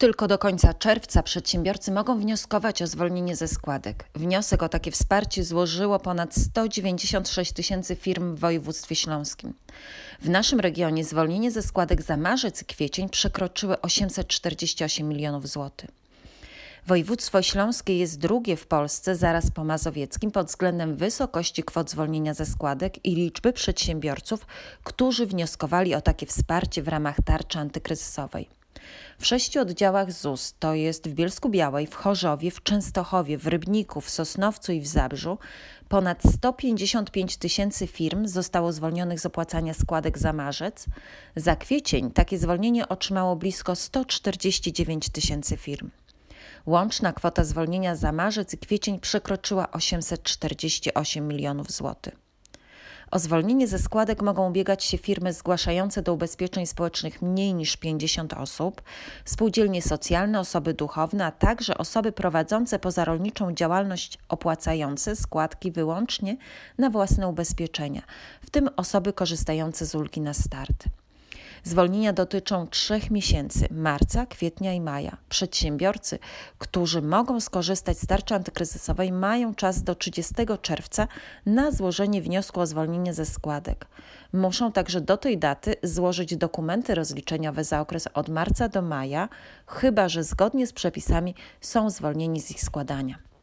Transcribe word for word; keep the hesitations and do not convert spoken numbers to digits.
Tylko do końca czerwca przedsiębiorcy mogą wnioskować o zwolnienie ze składek. Wniosek o takie wsparcie złożyło ponad sto dziewięćdziesiąt sześć tysięcy firm w województwie śląskim. W naszym regionie zwolnienie ze składek za marzec i kwiecień przekroczyły osiemset czterdzieści osiem milionów złotych. Województwo śląskie jest drugie w Polsce zaraz po mazowieckim pod względem wysokości kwot zwolnienia ze składek i liczby przedsiębiorców, którzy wnioskowali o takie wsparcie w ramach tarczy antykryzysowej. W sześciu oddziałach Z U S, to jest w Bielsku-Białej, w Chorzowie, w Częstochowie, w Rybniku, w Sosnowcu i w Zabrzu, ponad sto pięćdziesiąt pięć tysięcy firm zostało zwolnionych z opłacania składek za marzec. Za kwiecień takie zwolnienie otrzymało blisko sto czterdzieści dziewięć tysięcy firm. Łączna kwota zwolnienia za marzec i kwiecień przekroczyła osiemset czterdzieści osiem milionów złotych. O zwolnienie ze składek mogą ubiegać się firmy zgłaszające do ubezpieczeń społecznych mniej niż pięćdziesiąt osób, spółdzielnie socjalne, osoby duchowne, a także osoby prowadzące pozarolniczą działalność opłacające składki wyłącznie na własne ubezpieczenia, w tym osoby korzystające z ulgi na start. Zwolnienia dotyczą trzech miesięcy, marca, kwietnia i maja. Przedsiębiorcy, którzy mogą skorzystać z tarczy antykryzysowej, mają czas do trzydziestego czerwca na złożenie wniosku o zwolnienie ze składek. Muszą także do tej daty złożyć dokumenty rozliczeniowe za okres od marca do maja, chyba że zgodnie z przepisami są zwolnieni z ich składania.